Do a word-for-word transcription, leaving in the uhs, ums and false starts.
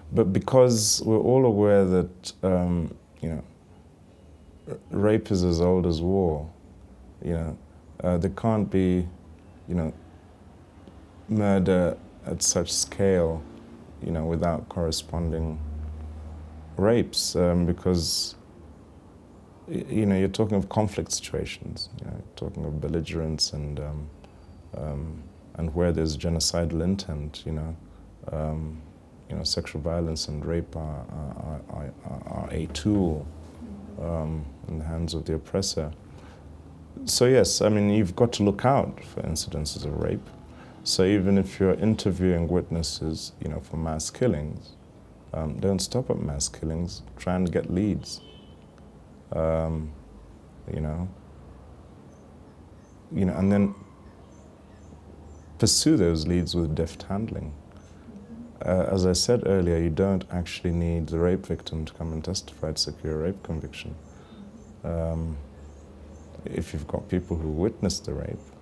but because we're all aware that, um, you know, r- rape is as old as war, you know, uh, there can't be, you know, murder at such scale, you know, without corresponding rapes, um, because, y- you know, you're talking of conflict situations, you know, talking of belligerence and um, um, and where there's genocidal intent, you know, um, you know, sexual violence and rape are, are, are, are, are a tool um, in the hands of the oppressor. So yes, I mean, you've got to look out for incidences of rape. So even if you're interviewing witnesses, you know, for mass killings, um, don't stop at mass killings. Try and get leads. Um, you know, you know, and then pursue those leads with deft handling. Uh, as I said earlier, you don't actually need the rape victim to come and testify to secure a rape conviction. Um, if you've got people who witnessed the rape,